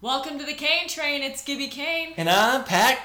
Welcome to the Kane Train. It's Gibby Kane. And I'm Pat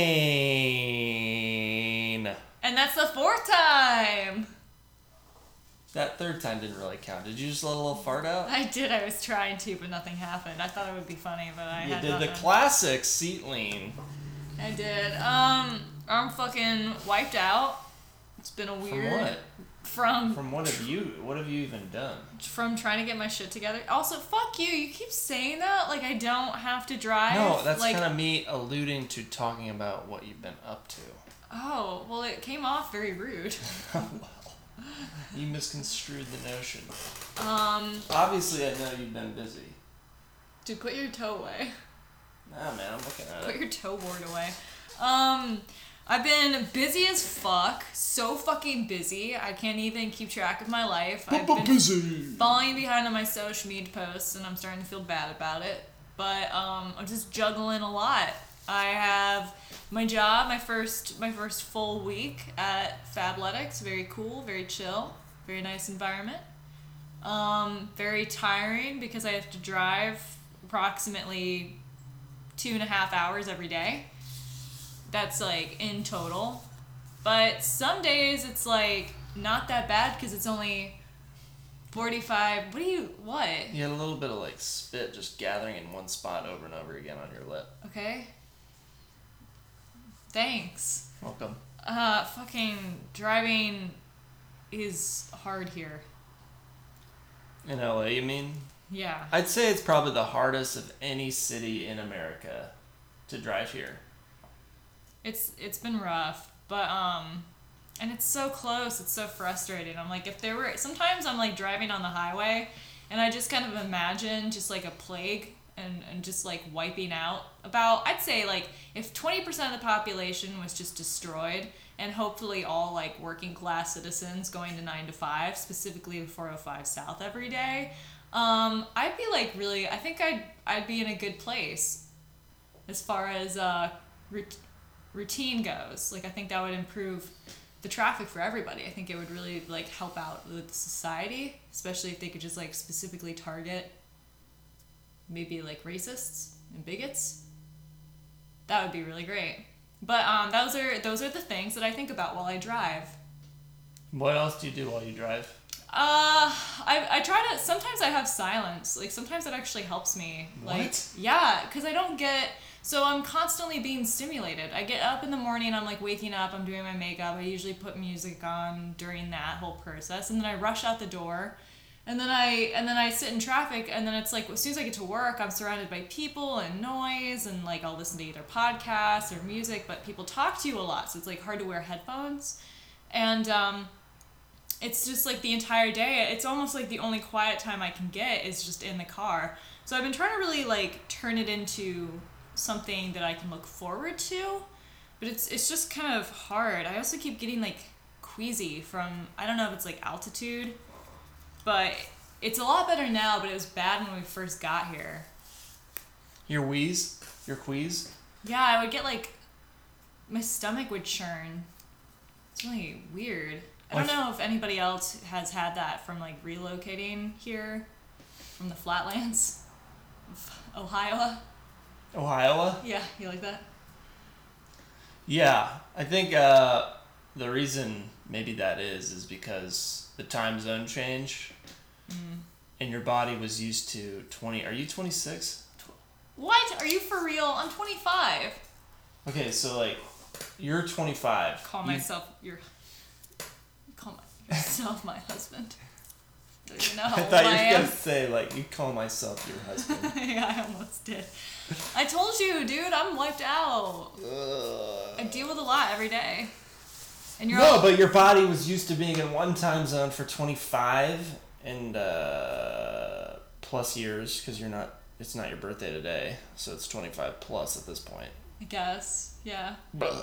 Kane. And that's the fourth time. That third time didn't really count. Did you just let a little fart out? I did. I was trying to, but nothing happened. I thought it would be funny, but I had nothing. You did the classic seat lean. I did. I'm fucking wiped out. It's been a weird... From what? From what have you even done? From trying to get my shit together. Also, fuck you. You keep saying that like I don't have to drive. No, that's like, kind of me alluding to talking about what you've been up to. Oh, well, it came off very rude. Well, you misconstrued the notion. Obviously, I know you've been busy. Dude, put your toe away. Nah, man, I'm looking at it. Put your toe board away. I've been busy as fuck. So fucking busy. I can't even keep track of my life. I've been busy. falling behind on my social media posts, and I'm starting to feel bad about it. But I'm just juggling a lot. I have my job, my first full week at Fabletics. Very cool, very chill, very nice environment. Very tiring because I have to drive approximately 2.5 hours every day. That's like in total. But some days it's like not that bad because it's only 45. What? You had a little bit of like spit just gathering in one spot over and over again on your lip. Okay. Thanks. Welcome. Fucking driving is hard here. In LA, you mean? Yeah. I'd say it's probably the hardest of any city in America to drive here. It's been rough, but and it's so close. It's so frustrating. I'm like, sometimes I'm like driving on the highway, and I just kind of imagine just like a plague and just like wiping out I'd say like if 20% of the population was just destroyed, and hopefully all like working class citizens going to 9 to 5, specifically the 405 South every day, I'd be like really. I think I'd be in a good place as far as routine goes. Like, I think that would improve the traffic for everybody. I think it would really like help out with society, especially if they could just like specifically target maybe like racists and bigots. That would be really great. But those are the things that I think about while I drive. What else do you do while you drive? I try to. Sometimes I have silence. Like, sometimes it actually helps me. What? Like, yeah, because I don't get. So I'm constantly being stimulated. I get up in the morning, I'm like waking up, I'm doing my makeup. I usually put music on during that whole process, and then I rush out the door, and then I sit in traffic, and then it's like as soon as I get to work, I'm surrounded by people and noise, and like I'll listen to either podcasts or music, but people talk to you a lot, so it's like hard to wear headphones, and it's just like the entire day. It's almost like the only quiet time I can get is just in the car. So I've been trying to really like turn it into something that I can look forward to, but it's just kind of hard. I also keep getting like queasy from, I don't know if it's like altitude, but it's a lot better now, but it was bad when we first got here. Your wheeze? Your queeze? Yeah, I would get like, my stomach would churn. It's really weird. I don't know if anybody else has had that from like relocating here from the flatlands of Ohio. Ohio? Yeah, you like that? Yeah, I think the reason maybe that is because the time zone change, and your body was used to 20. Are you 26? What? Are you for real? I'm 25. Okay, so like, you're 25. Call myself my husband. Don't you know how I old thought you I were am? gonna say like you call myself your husband. Yeah, I almost did. I told you, dude, I'm wiped out. I deal with a lot every day. And you're but your body was used to being in one time zone for 25 and plus years, because it's not your birthday today, so it's 25 plus at this point. I guess, yeah.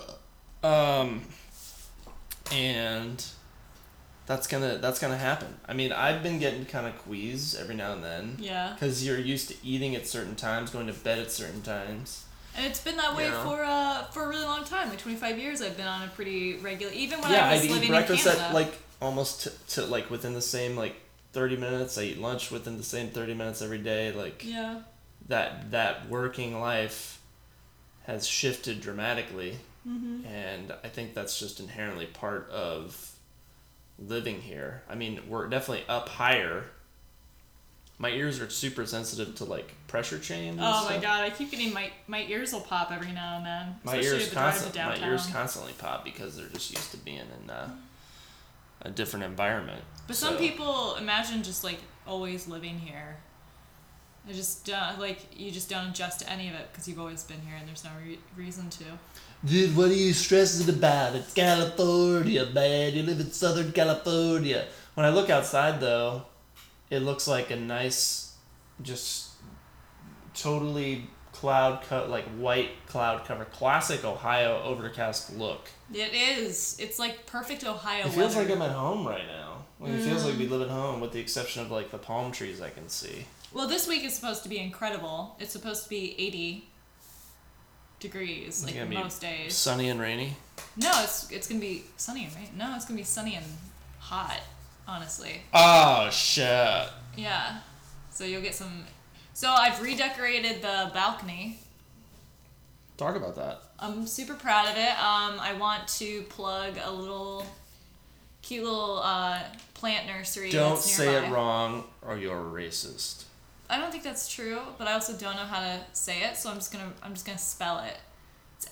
And that's gonna happen. I mean, I've been getting kind of queasy every now and then. Yeah. Because you're used to eating at certain times, going to bed at certain times. And it's been that way for a really long time. Like 25 years, I've been on a pretty regular. Even when Yeah, I was I'd living eat breakfast in Canada. at like almost to like within the same like 30 minutes. I eat lunch within the same 30 minutes every day. Like, yeah. that working life has shifted dramatically, and I think that's just inherently part of living here. I mean, we're definitely up higher. My ears are super sensitive to like pressure change. Oh my god, I keep getting my ears will pop every now and then. My Especially ears if I drive to downtown. my ears constantly pop because they're just used to being in a different environment. But some people imagine just like always living here. I just like you just don't adjust to any of it because you've always been here and there's no reason to. Dude, what are you stressing about? It's California, man. You live in Southern California. When I look outside, though, it looks like a nice, just totally like white cloud cover. Classic Ohio overcast look. It is. It's like perfect Ohio It feels weather. like I'm at home right now. Like, it feels like we live at home with the exception of like the palm trees I can see. Well, this week is supposed to be incredible. It's supposed to be 80 degrees, like most days. Sunny and rainy? No, it's gonna be sunny and rain. No, it's gonna be sunny and hot, honestly. Oh, shit. Yeah. So you'll get some... So I've redecorated the balcony. Talk about that. I'm super proud of it. I want to plug a cute little plant nursery. Don't that's say nearby. it wrong or you're racist. I don't think that's true, but I also don't know how to say it, so I'm just gonna spell it. It's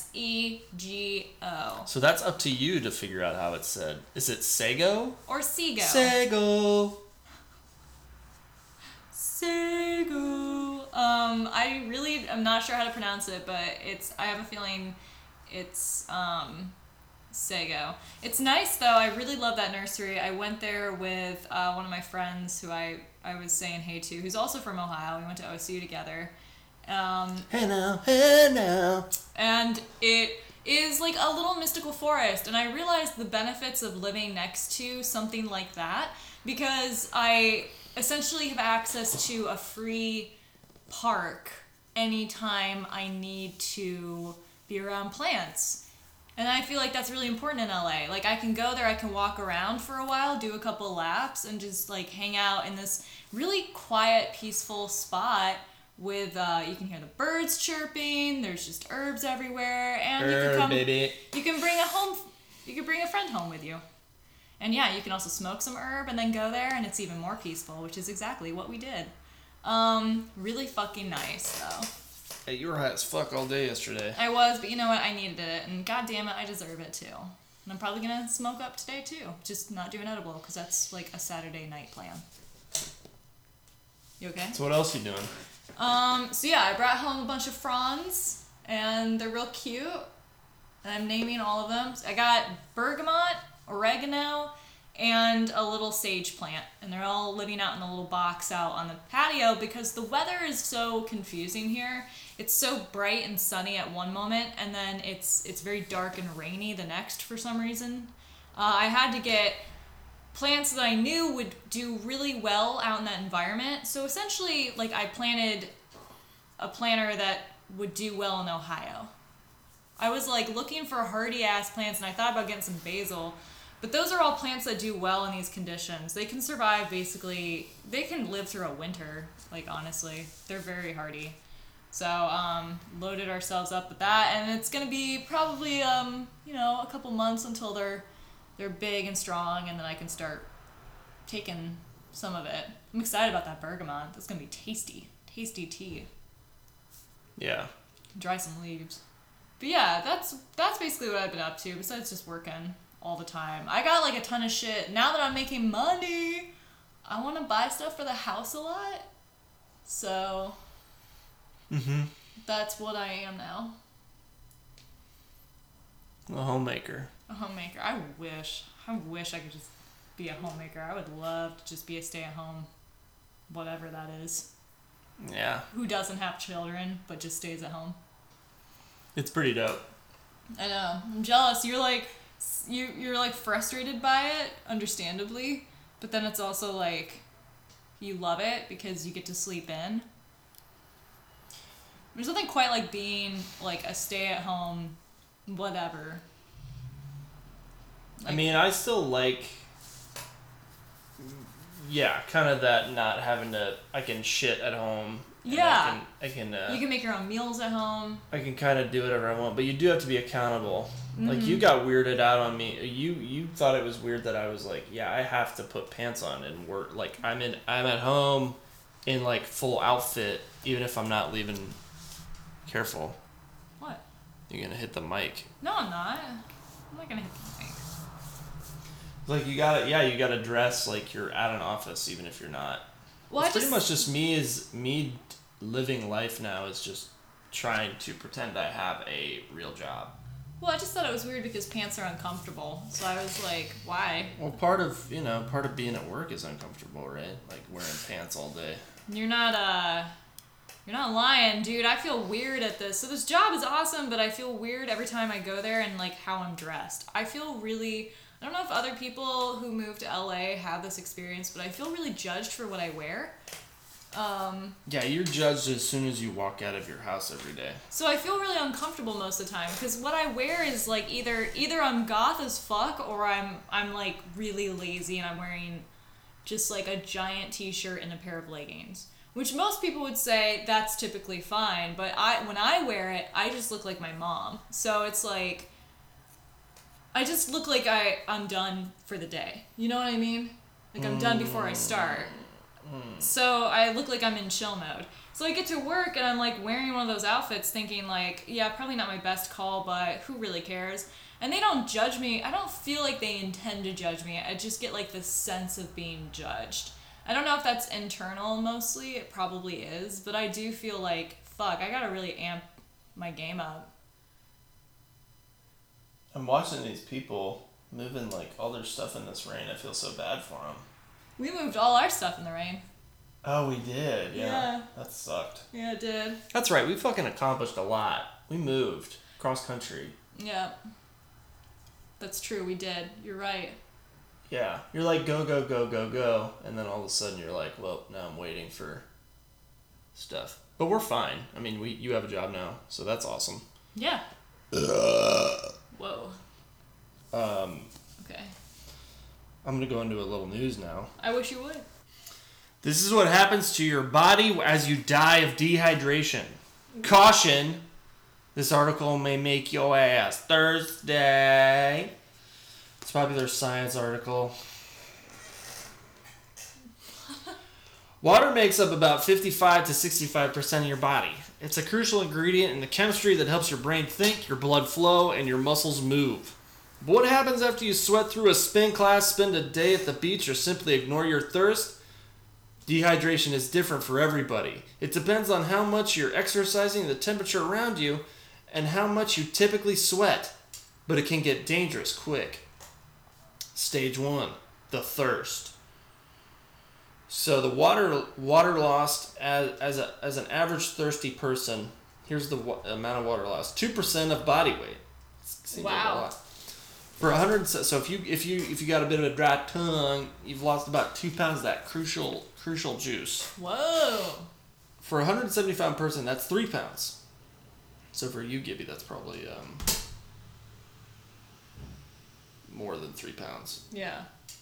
Sego. So that's up to you to figure out how it's said. Is it Sego? Or Sego. Sego. Sego. I really am not sure how to pronounce it, but I have a feeling it's Sego. It's nice though. I really love that nursery. I went there with one of my friends who I was saying hey to, who's also from Ohio. We went to OSU together. Hey now. And it is like a little mystical forest, and I realized the benefits of living next to something like that because I essentially have access to a free park anytime I need to be around plants. And I feel like that's really important in LA. Like I can go there, I can walk around for a while, do a couple laps, and just like hang out in this really quiet, peaceful spot with you can hear the birds chirping, there's just herbs everywhere, and you can bring a friend home with you. And yeah, you can also smoke some herb and then go there, and it's even more peaceful, which is exactly what we did. Really fucking nice, though. Hey, you were high as fuck all day yesterday. I was, but you know what? I needed it, and god damn it, I deserve it, too. And I'm probably gonna smoke up today, too. Just not do an edible, because that's, like, a Saturday night plan. You okay? So what else are you doing? So yeah, I brought home a bunch of fronds, and they're real cute. And I'm naming all of them. I got bergamot, oregano, and a little sage plant. And they're all living out in a little box out on the patio because the weather is so confusing here. It's so bright and sunny at one moment, and then it's very dark and rainy the next for some reason. I had to get plants that I knew would do really well out in that environment. So essentially, like, I planted a planter that would do well in Ohio. I was like looking for hardy ass plants, and I thought about getting some basil, but those are all plants that do well in these conditions. They can survive basically, they can live through a winter, like honestly. They're very hardy. So loaded ourselves up with that, and it's gonna be probably a couple months until they're big and strong, and then I can start taking some of it. I'm excited about that bergamot. That's gonna be tasty tea. Yeah. Dry some leaves. But yeah, that's basically what I've been up to, besides just working all the time. I got like a ton of shit. Now that I'm making money, I want to buy stuff for the house a lot. So that's what I am now. A homemaker. A homemaker. I wish I could just be a homemaker. I would love to just be a stay-at-home, whatever that is. Yeah. Who doesn't have children but just stays at home? It's pretty dope. I know. I'm jealous. You're like frustrated by it, understandably, but then it's also like you love it because you get to sleep in. There's nothing quite like being like a stay-at-home whatever. I mean, I still like, kind of that not having to, I can shit at home Yeah. I can. You can make your own meals at home. I can kind of do whatever I want, but you do have to be accountable. Mm-hmm. Like, you got weirded out on me. You thought it was weird that I was like, yeah, I have to put pants on and work. Like, I'm at home in like full outfit, even if I'm not leaving. Careful. What? You're gonna hit the mic. No, I'm not. I'm not gonna hit the mic. Like, you gotta dress like you're at an office, even if you're not. Well, It's pretty much just me living life now is just trying to pretend I have a real job. Well, I just thought it was weird because pants are uncomfortable. So I was like, why? Well, part of being at work is uncomfortable, right? Like wearing pants all day. You're not lying, dude. I feel weird at this. So this job is awesome, but I feel weird every time I go there and like how I'm dressed. I don't know if other people who move to LA have this experience, but I feel really judged for what I wear. Yeah, you're judged as soon as you walk out of your house every day. So I feel really uncomfortable most of the time because what I wear is like either I'm goth as fuck or I'm like really lazy and I'm wearing just like a giant t-shirt and a pair of leggings, which most people would say that's typically fine, but when I wear it, I just look like my mom. So it's like I just look like I'm done for the day. You know what I mean? Like I'm done before I start. So I look like I'm in chill mode. So I get to work and I'm like wearing one of those outfits thinking like, yeah, probably not my best call, but who really cares? And they don't judge me. I don't feel like they intend to judge me. I just get like the sense of being judged. I don't know if that's internal mostly. It probably is. But I do feel like, fuck, I gotta really amp my game up. I'm watching these people moving like all their stuff in this rain. I feel so bad for them. We moved all our stuff in the rain. Oh, we did. Yeah. That sucked. Yeah, it did. That's right. We fucking accomplished a lot. We moved cross country. Yeah. That's true. We did. You're right. Yeah. You're like, go, go, go, go, go. And then all of a sudden you're like, well, now I'm waiting for stuff. But we're fine. I mean, you have a job now, so that's awesome. Yeah. Whoa. Okay. I'm going to go into a little news now. I wish you would. This is what happens to your body as you die of dehydration. Caution. This article may make your ass thirsty. It's a popular science article. Water makes up about 55 to 65% of your body. It's a crucial ingredient in the chemistry that helps your brain think, your blood flow, and your muscles move. But what happens after you sweat through a spin class, spend a day at the beach, or simply ignore your thirst? Dehydration is different for everybody. It depends on how much you're exercising, the temperature around you, and how much you typically sweat. But it can get dangerous quick. Stage 1, the thirst. So the water lost as an average thirsty person, here's the amount of water lost. 2% of body weight. Seems like a lot. For 100, so if you got a bit of a dry tongue, you've lost about 2 pounds of that crucial juice. Whoa. For a 175 person, that's 3 pounds. So for you, Gibby, that's probably more than 3 pounds. Yeah.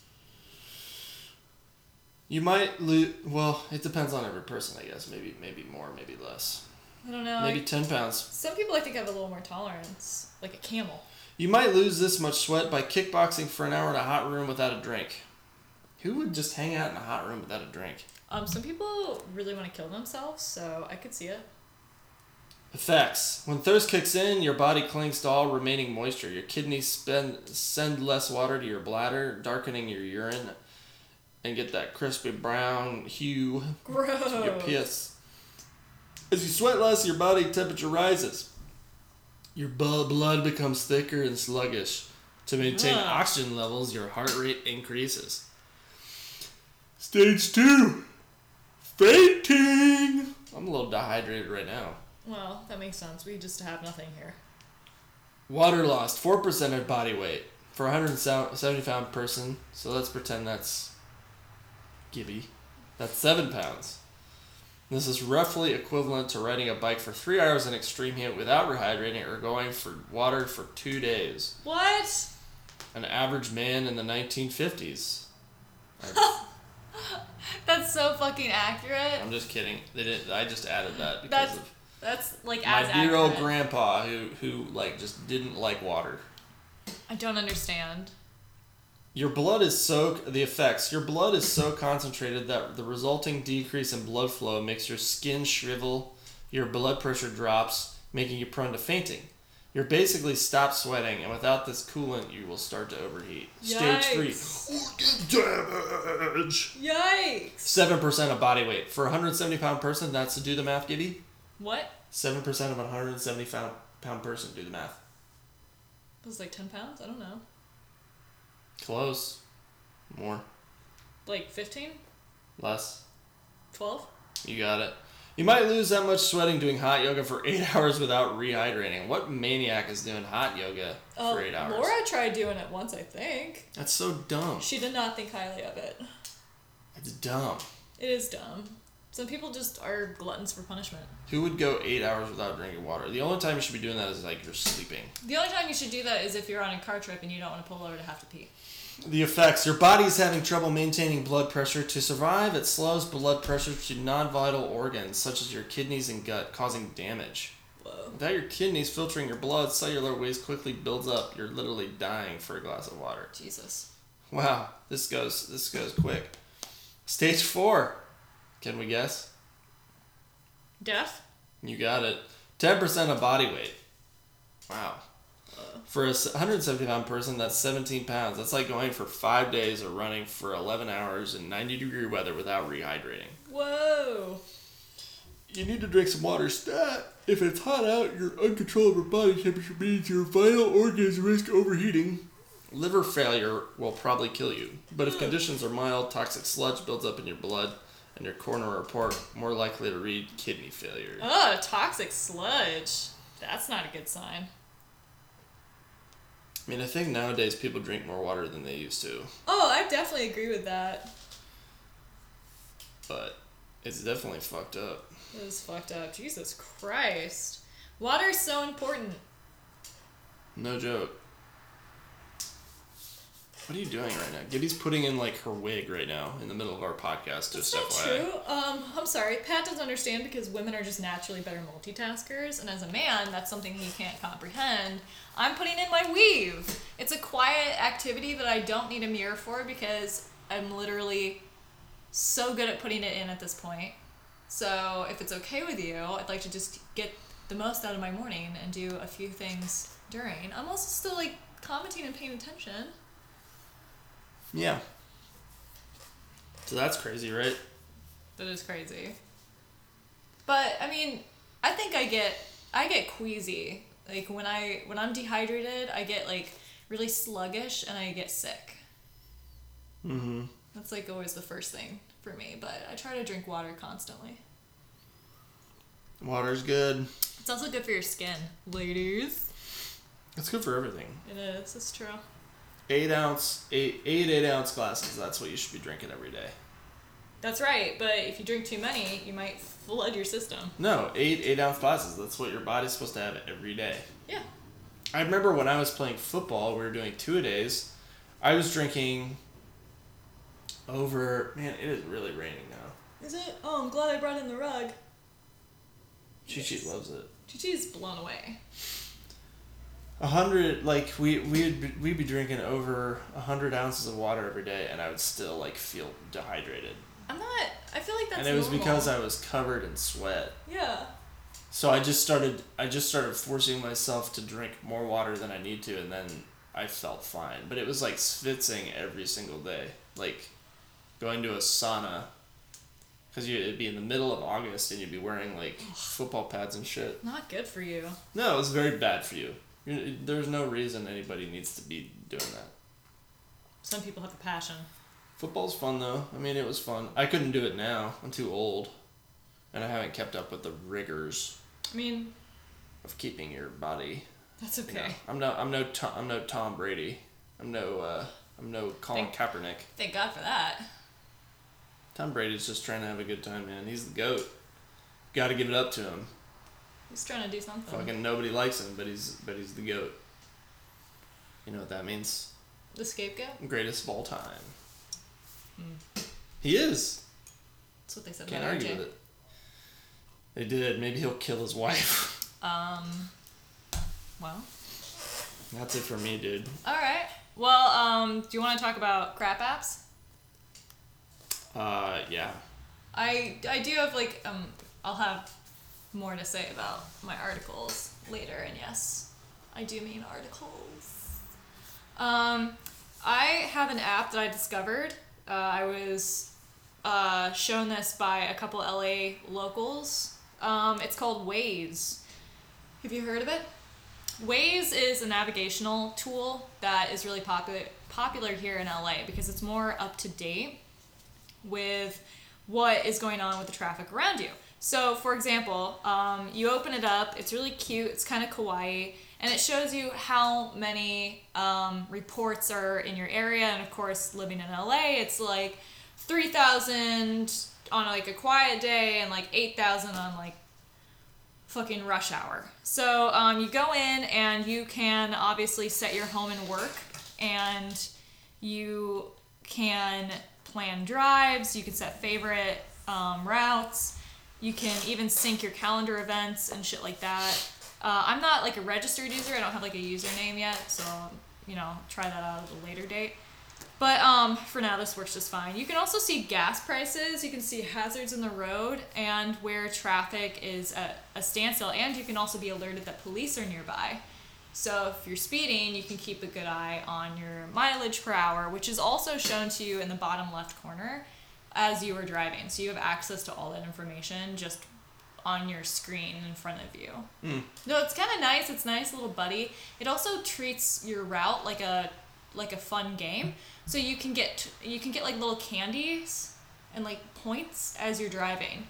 You might lose. Well, it depends on every person, I guess. Maybe more, maybe less. I don't know. Maybe 10 pounds. Some people I think have a little more tolerance, like a camel. You might lose this much sweat by kickboxing for an hour in a hot room without a drink. Who would just hang out in a hot room without a drink? Some people really want to kill themselves, so I could see it. Effects. When thirst kicks in, your body clings to all remaining moisture. Your kidneys send less water to your bladder, darkening your urine, and get that crispy brown hue Gross. to your piss. As you sweat less, your body temperature rises. Your blood becomes thicker and sluggish. To maintain oxygen levels, your heart rate increases. Stage 2. Fainting. I'm a little dehydrated right now. Well, that makes sense. We just have nothing here. Water lost, 4% of body weight for a 170-pound person. So let's pretend that's Gibby. That's 7 pounds. This is roughly equivalent to riding a bike for 3 hours in extreme heat without rehydrating or going for water for 2 days. What? An average man in the 1950s. That's so fucking fucking accurate? I'm just kidding. They didn't. I just added that because that's like my as dear old accurate. grandpa who like just didn't like water. I don't understand. Your blood is so concentrated that the resulting decrease in blood flow makes your skin shrivel, your blood pressure drops, making you prone to fainting. You're basically stop sweating, and without this coolant, you will start to overheat. Yikes. Stage 3, organ damage. Yikes! 7% of body weight. For a 170-pound person, that's to do the math, Gibby? What? 7% of a 170-pound person, do the math. It was like 10 pounds? I don't know. Close. More. Like 15? Less. 12? You got it. You might lose that much sweating doing hot yoga for 8 hours without rehydrating. What maniac is doing hot yoga for 8 hours? Laura tried doing it once, I think. That's so dumb. She did not think highly of it. It's dumb. It is dumb. Some people just are gluttons for punishment. Who would go 8 hours without drinking water? The only time you should be doing that is like you're sleeping. The only time you should do that is if you're on a car trip and you don't want to pull over to have to pee. The effects. Your body's having trouble maintaining blood pressure. To survive, it slows blood pressure to non-vital organs, such as your kidneys and gut, causing damage. Whoa. Without your kidneys filtering your blood, cellular waste quickly builds up. You're literally dying for a glass of water. Jesus. Wow, this goes quick. Stage 4. Can we guess? Death? You got it. 10% of body weight. Wow. For a 170-pound person, that's 17 pounds. That's like going for 5 days of running for 11 hours in 90-degree weather without rehydrating. Whoa. You need to drink some water. Stat. If it's hot out, your uncontrollable body temperature means your vital organs risk overheating. Liver failure will probably kill you. But if conditions are mild, toxic sludge builds up in your blood, and your coroner report more likely to read kidney failure. Ugh, toxic sludge. That's not a good sign. I mean, I think nowadays people drink more water than they used to. Oh, I definitely agree with that. But it's definitely fucked up. It is fucked up. Jesus Christ. Water is so important. No joke. What are you doing right now? Gibby's putting in like her wig right now in the middle of our podcast. That's Just not FYI. true. I'm sorry. Pat doesn't understand because women are just naturally better multitaskers, and as a man, that's something he can't comprehend. I'm putting in my weave. It's a quiet activity that I don't need a mirror for because I'm literally so good at putting it in at this point. So if it's okay with you, I'd like to just get the most out of my morning and do a few things during. I'm also still like commenting and paying attention. Yeah. So that's crazy, right? That is crazy. But I mean, I think I get queasy. Like when I'm dehydrated, I get like really sluggish and I get sick. Mm-hmm. That's like always the first thing for me, but I try to drink water constantly. Water's good. It's also good for your skin, ladies. It's good for everything. It is. It's true. 8 ounce glasses. That's what you should be drinking every day. That's right, but if you drink too many, you might flood your system. No, 8 ounce glasses. That's what your body's supposed to have every day. Yeah. I remember when I was playing football, we were doing 2-a-days. I was drinking over. Man, it is really raining now. Is it? Oh, I'm glad I brought in the rug. Chi loves it. Chi-Chi's blown away. 100, like we'd be drinking over 100 ounces of water every day, and I would still like feel dehydrated. I feel like that's and it was normal. because I was covered in sweat. Yeah. So I just started forcing myself to drink more water than I need to, and then I felt fine. But it was like schwitzing every single day, like going to a sauna, because it'd be in the middle of August and you'd be wearing like football pads and shit. Not good for you. No, it was very bad for you. There's no reason anybody needs to be doing that. Some people have a passion. Football's fun though. I mean, it was fun. I couldn't do it now. I'm too old, and I haven't kept up with the rigors. I mean, of keeping your body. That's okay. I'm no Tom Brady. I'm no Colin Kaepernick. Thank God for that. Tom Brady's just trying to have a good time, man. He's the GOAT. Got to give it up to him. He's trying to do something. Fucking nobody likes him, but he's the GOAT. You know what that means? The scapegoat? Greatest of all time. He is. That's what they said Can't about argue RJ. with it. They did. Maybe he'll kill his wife. Well. That's it for me, dude. All right. Well, do you want to talk about crap apps? Yeah. I do have I'll have more to say about my articles later, and yes, I do mean articles. I have an app that I discovered. I was shown this by a couple LA locals. It's called Waze. Have you heard of it? Waze is a navigational tool that is really popular here in LA because it's more up to date with what is going on with the traffic around you. So, for example, you open it up, it's really cute, it's kind of kawaii, and it shows you how many reports are in your area. And of course, living in LA, it's like 3,000 on like a quiet day and like 8,000 on like fucking rush hour. So you go in and you can obviously set your home and work, and you can plan drives, you can set favorite routes, you can even sync your calendar events and shit like that. I'm not like a registered user, I don't have like a username yet, so try that out at a later date. But for now, this works just fine. You can also see gas prices, you can see hazards in the road, and where traffic is at a standstill, and you can also be alerted that police are nearby. So if you're speeding, you can keep a good eye on your mileage per hour, which is also shown to you in the bottom left corner as you are driving. So you have access to all that information just on your screen in front of you. No, it's kind of nice. It's a nice little buddy. It also treats your route like a fun game. So you can get like little candies and like points as you're driving.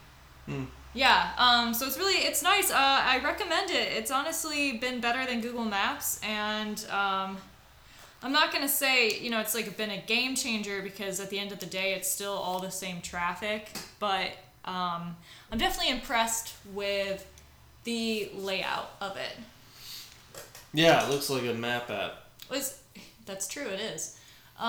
Yeah. So it's nice. I recommend it. It's honestly been better than Google Maps, and I'm not gonna say it's like been a game changer, because at the end of the day it's still all the same traffic. But I'm definitely impressed with the layout of it. Yeah, it looks like a map app. That's true, it is.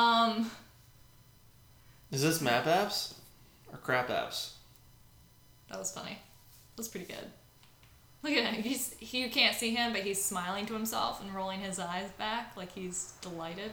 Is this map apps or crap apps? That was funny. That was pretty good. Look at him. You can't see him, but he's smiling to himself and rolling his eyes back like he's delighted.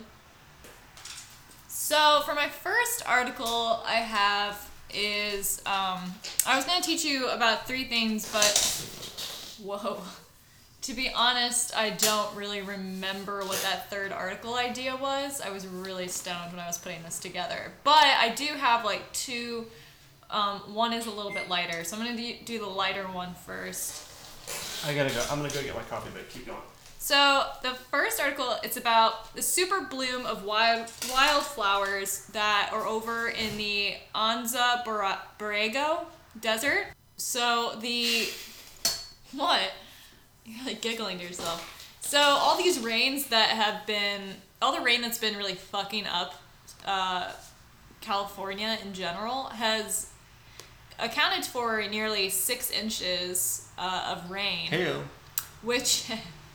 So for my first article I have is, I was going to teach you about 3 things, but whoa. To be honest, I don't really remember what that third article idea was. I was really stoned when I was putting this together. But I do have like 2, one is a little bit lighter. So I'm going to do the lighter one first. I gotta go. I'm gonna go get my coffee, but keep going. So the first article, it's about the super bloom of wildflowers that are over in the Anza Borrego desert. So what? You're like giggling to yourself. So all the rain that's been really fucking up California in general has accounted for nearly 6 inches of rain. Hey. Which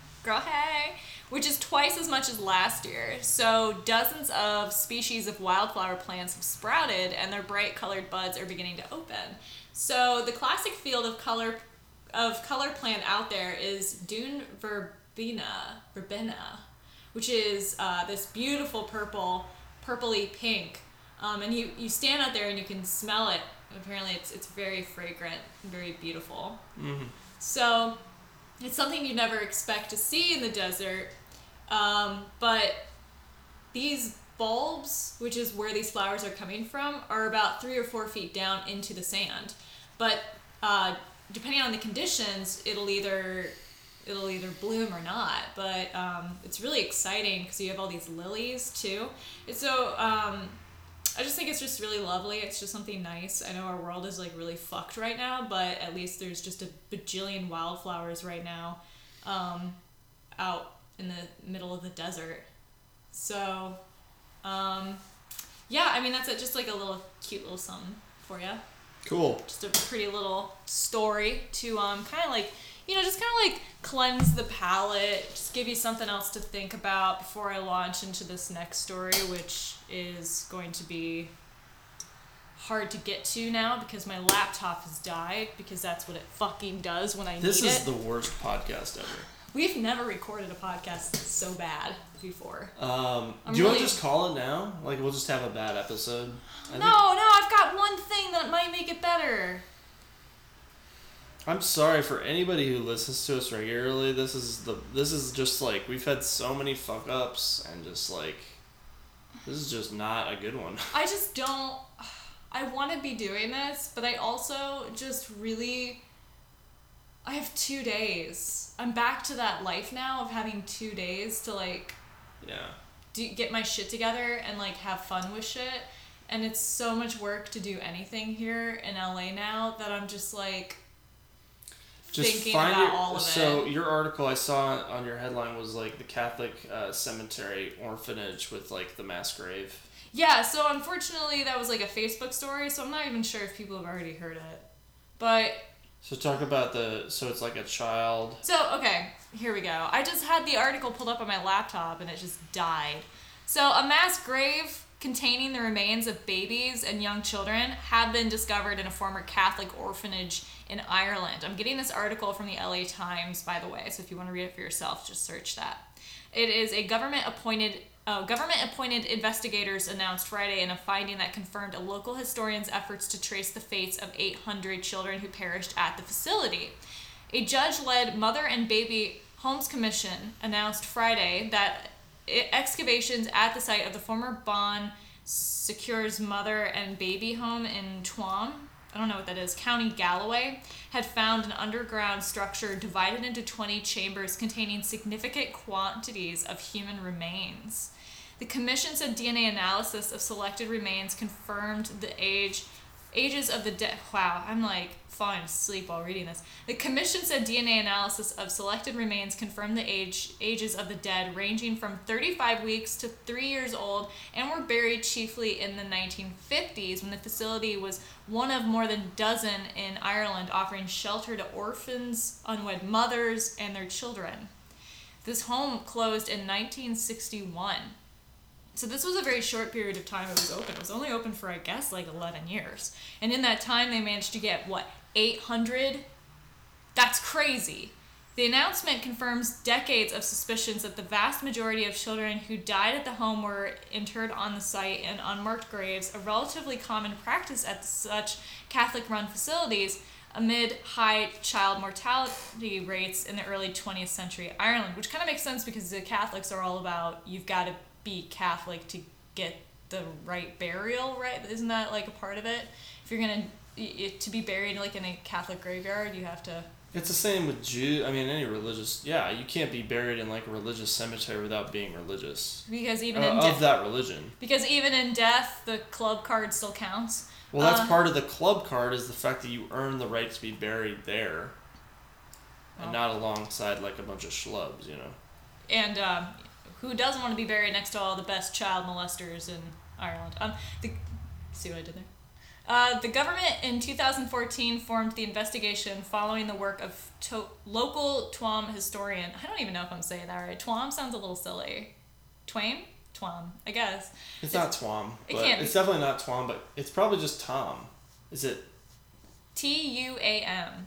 is twice as much as last year. So dozens of species of wildflower plants have sprouted, and their bright colored buds are beginning to open. So the classic field of color plant out there is Dune verbena, which is this beautiful purpley pink. And you stand out there and you can smell it. Apparently it's very fragrant and very beautiful. Mm-hmm. So it's something you never expect to see in the desert. But these bulbs, which is where these flowers are coming from, are about 3 or 4 feet down into the sand. But depending on the conditions, it'll either bloom or not. But it's really exciting because you have all these lilies too. And so I just think it's just really lovely. It's just something nice. I know our world is like really fucked right now, but at least there's just a bajillion wildflowers right now out in the middle of the desert. So yeah, I mean that's just like a little cute little something for you. Cool. Just a pretty little story to kind of like, just kind of like cleanse the palate, just give you something else to think about before I launch into this next story, which is going to be hard to get to now because my laptop has died, because that's what it fucking does when I need it. This is the worst podcast ever. We've never recorded a podcast that's so bad before. Do you want to just call it now? Like, we'll just have a bad episode? No, I've got one thing that might make it better. I'm sorry for anybody who listens to us regularly. This is just like, we've had so many fuck ups and just like, this is just not a good one. I just don't. I want to be doing this, but I also just really. I have 2 days. I'm back to that life now of having 2 days to like. Yeah. Get my shit together and like have fun with shit, and it's so much work to do anything here in LA now that I'm just like. Just thinking about all of it. So your article I saw on your headline was like the Catholic cemetery orphanage with like the mass grave. Yeah, so unfortunately that was like a Facebook story, so I'm not even sure if people have already heard it. But so talk about so it's like a child. So, okay, here we go. I just had the article pulled up on my laptop and it just died. So, a mass grave containing the remains of babies and young children have been discovered in a former Catholic orphanage in Ireland. I'm getting this article from the LA Times, by the way, so if you want to read it for yourself, just search that. It is a government-appointed investigators announced Friday in a finding that confirmed a local historian's efforts to trace the fates of 800 children who perished at the facility. A judge-led Mother and Baby Homes Commission announced Friday that excavations at the site of the former Bon Secours Mother and Baby Home in Tuam, I don't know what that is, County Galway, had found an underground structure divided into 20 chambers containing significant quantities of human remains. The commission said DNA analysis of selected remains confirmed the ages of the dead. Wow, I'm like falling asleep while reading this. The commission said DNA analysis of selected remains confirmed the ages of the dead, ranging from 35 weeks to 3 years old, and were buried chiefly in the 1950s when the facility was one of more than a dozen in Ireland offering shelter to orphans, unwed mothers, and their children. This home closed in 1961. So this was a very short period of time it was open. It was only open for, I guess, like 11 years. And in that time, they managed to get, 800? That's crazy. The announcement confirms decades of suspicions that the vast majority of children who died at the home were interred on the site in unmarked graves, a relatively common practice at such Catholic-run facilities amid high child mortality rates in the early 20th century Ireland, which kind of makes sense because the Catholics are all about, you've got to be Catholic to get the right burial, right? Isn't that like a part of it? If you're gonna to be buried like in a Catholic graveyard, you have to. It's the same with Jew. I mean, any religious. Yeah, you can't be buried in like a religious cemetery without being religious. Because even of that religion. Because even in death, the club card still counts. Well, that's part of the club card is the fact that you earn the right to be buried there, and not alongside like a bunch of schlubs, you know. And who doesn't want to be buried next to all the best child molesters in Ireland? See what I did there? The government in 2014 formed the investigation following the work of local Tuam historian. I don't even know if I'm saying that right. Tuam sounds a little silly. Tuam, I guess. It's not Tuam. It's definitely not Tuam, but it's probably just Tom. Is it? Tuam.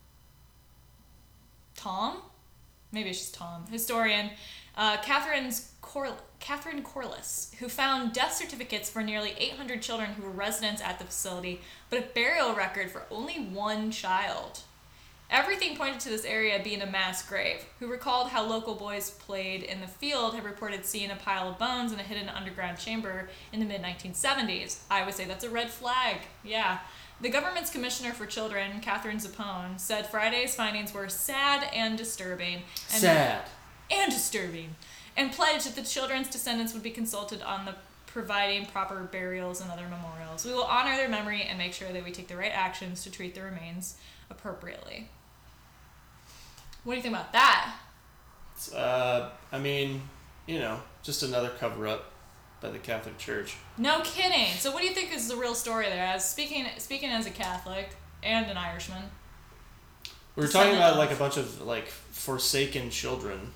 Tom? Maybe it's just Tom. Historian. Catherine Corliss, who found death certificates for nearly 800 children who were residents at the facility, but a burial record for only one child. Everything pointed to this area being a mass grave. Who recalled how local boys played in the field had reported seeing a pile of bones in a hidden underground chamber in the mid-1970s. I would say that's a red flag. Yeah. The government's commissioner for children, Catherine Zappone, said Friday's findings were sad and disturbing. And pledged that the children's descendants would be consulted on the providing proper burials and other memorials. We will honor their memory and make sure that we take the right actions to treat the remains appropriately. What do you think about that? I mean, just another cover-up by the Catholic Church. No kidding. So what do you think is the real story there? As speaking as a Catholic and an Irishman. We were talking about like a bunch of like forsaken children.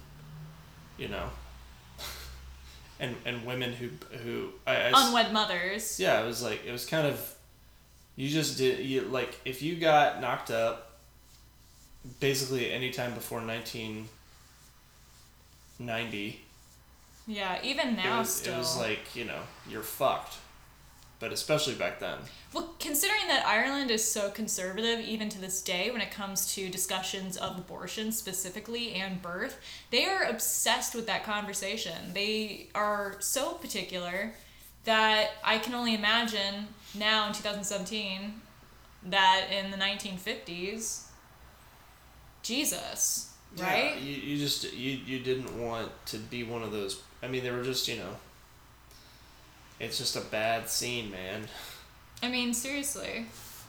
And women who unwed mothers. Yeah, it was kind of You just did, like, if you got knocked up basically any time before 1990. Yeah, even now still. It was like, you're fucked. But especially back then. Well, considering that Ireland is so conservative even to this day when it comes to discussions of abortion specifically and birth, they are obsessed with that conversation. They are so particular that I can only imagine now in 2017 that in the 1950s, Jesus, right? Yeah, you didn't want to be one of those. I mean, they were just, it's just a bad scene, man. I mean, seriously.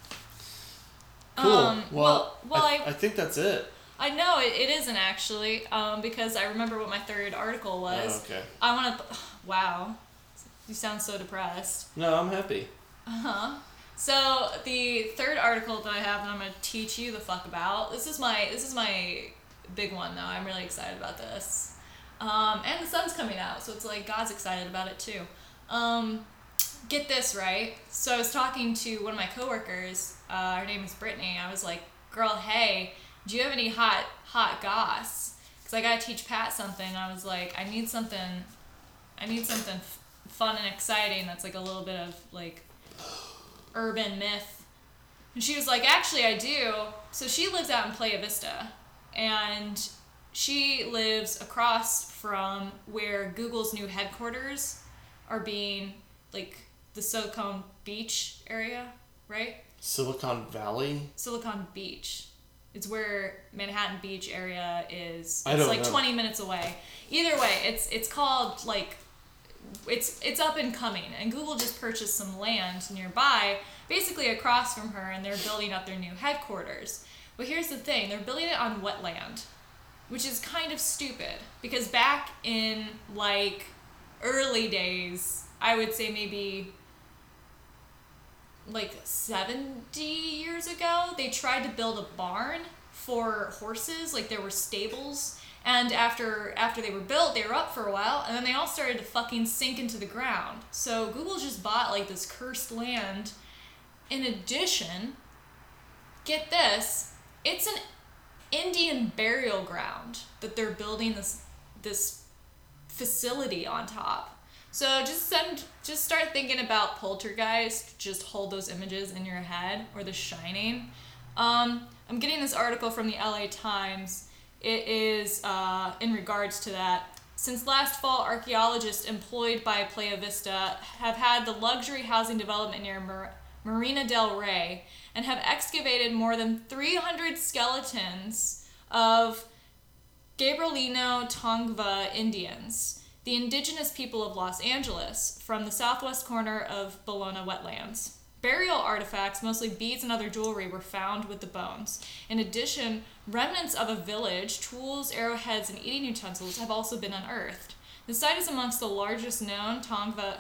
Cool. I think that's it. I know it isn't actually, because I remember what my third article was. Oh, okay. I want to. Wow, you sound so depressed. No, I'm happy. So the third article that I have that I'm gonna teach you the fuck about. This is my big one though. I'm really excited about this. And the sun's coming out, so it's like God's excited about it too. Get this, right? So I was talking to one of my coworkers, her name is Brittany. I was like, girl, hey, do you have any hot goss? Because I gotta teach Pat something. I was like, I need something fun and exciting that's like a little bit of like urban myth. And she was like, actually I do. So she lives out in Playa Vista, and she lives across from where Google's new headquarters are being, like, the Silicon Beach area, right? Silicon Valley? Silicon Beach. It's where Manhattan Beach area is. I don't like know. 20 minutes away. Either way, it's called, like, it's up and coming. And Google just purchased some land nearby, basically across from her, and they're building up their new headquarters. But here's the thing. They're building it on wetland, which is kind of stupid. Because back in, like, early days, I would say maybe like 70 years ago, they tried to build a barn for horses. Like, there were stables, and after they were built, they were up for a while, and then they all started to fucking sink into the ground. So Google just bought like this cursed land. In addition, get this, it's an Indian burial ground that they're building this facility on top. So just start thinking about Poltergeist. Just hold those images in your head, or The Shining. I'm getting this article from the LA Times. It is in regards to that. Since last fall, archaeologists employed by Playa Vista have had the luxury housing development near Marina del Rey and have excavated more than 300 skeletons of Gabrielino Tongva Indians, the indigenous people of Los Angeles, from the southwest corner of Bologna wetlands. Burial artifacts, mostly beads and other jewelry, were found with the bones. In addition, remnants of a village, tools, arrowheads, and eating utensils have also been unearthed. The site is amongst the largest known Tongva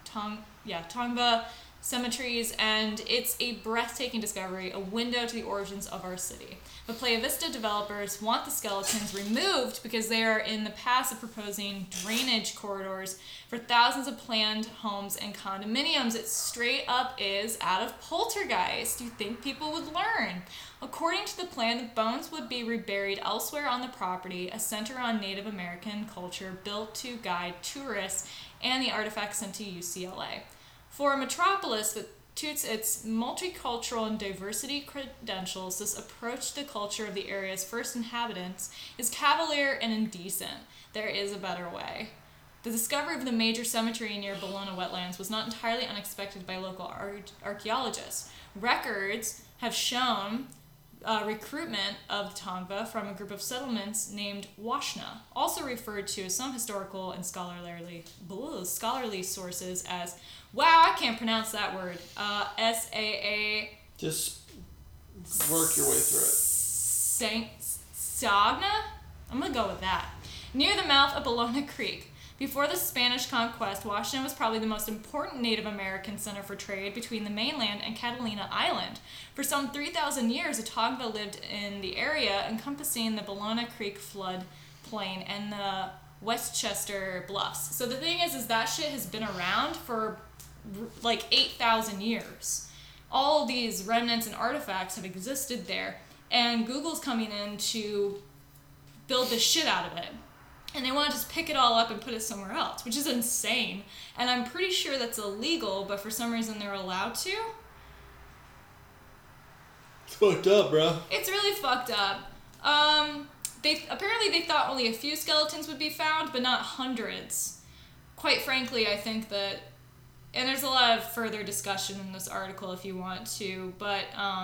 cemeteries, and it's a breathtaking discovery, a window to the origins of our city. But Playa Vista developers want the skeletons removed because they are in the paths of proposing drainage corridors for thousands of planned homes and condominiums. It straight up is out of Poltergeist. You think people would learn? According to the plan, the bones would be reburied elsewhere on the property, a center on Native American culture built to guide tourists, and the artifacts sent to UCLA. For a metropolis that touts its multicultural and diversity credentials, this approach to the culture of the area's first inhabitants is cavalier and indecent. There is a better way. The discovery of the major cemetery near Bologna wetlands was not entirely unexpected by local archaeologists. Records have shown recruitment of the Tongva from a group of settlements named Washna, also referred to as some historical and scholarly sources as, wow, I can't pronounce that word, S-A-A... Just work your way through it. Sagna? I'm going to go with that. Near the mouth of Bologna Creek. Before the Spanish conquest, Washington was probably the most important Native American center for trade between the mainland and Catalina Island. For some 3,000 years, the Tongva lived in the area encompassing the Bologna Creek flood plain and the Westchester Bluffs. So the thing is that shit has been around for like 8,000 years. all these remnants and artifacts have existed there, and Google's coming in to build the shit out of it. And they want to just pick it all up and put it somewhere else, which is insane. And I'm pretty sure that's illegal, but for some reason they're allowed to. It's fucked up, bro. It's really fucked up. They thought only a few skeletons would be found, but not hundreds. Quite frankly, I think that, and there's a lot of further discussion in this article if you want to, but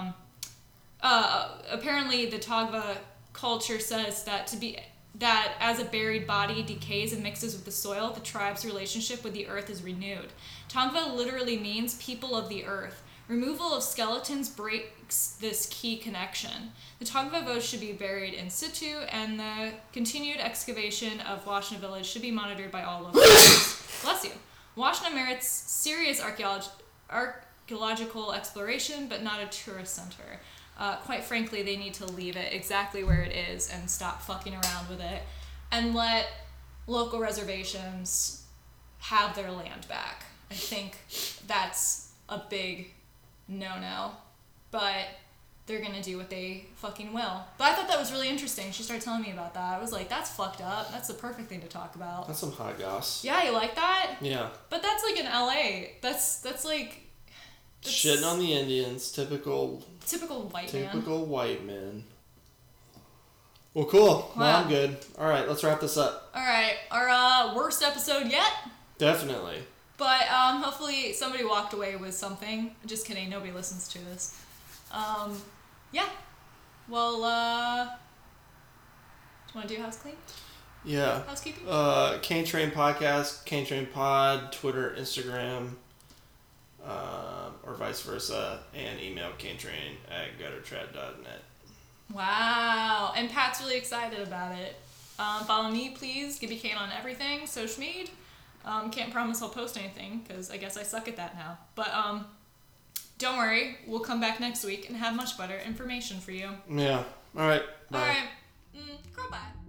apparently the Tongva culture says that as a buried body decays and mixes with the soil, the tribe's relationship with the earth is renewed. Tongva literally means people of the earth. Removal of skeletons breaks this key connection. The Tongva Vos should be buried in situ, and the continued excavation of Washna village should be monitored by all locals. Bless you. Washna merits serious archaeological exploration, but not a tourist center. Quite frankly, they need to leave it exactly where it is and stop fucking around with it and let local reservations have their land back. I think that's a big no-no, but they're gonna do what they fucking will. But I thought that was really interesting. She started telling me about that. I was like, that's fucked up. That's the perfect thing to talk about. That's some hot goss. Yeah, you like that? Yeah. But that's like in LA. That's like... Shitting on the Indians. Typical white man. Typical white men. Well, cool. Wow. Well, I'm good. All right, let's wrap this up. All right, our worst episode yet. Definitely. But hopefully somebody walked away with something. Just kidding. Nobody listens to this. Yeah. Well, do you want to do house clean? Yeah. Housekeeping? Cane Train Podcast, Cane Train Pod, Twitter, Instagram, or vice versa, and email canetrain@guttertrad.net. Wow. And Pat's really excited about it. Follow me, please. Gibby Kane on everything. Social media. Can't promise I'll post anything, because I guess I suck at that now. But don't worry. We'll come back next week and have much better information for you. Yeah. All right. Bye. All right. Girl, bye.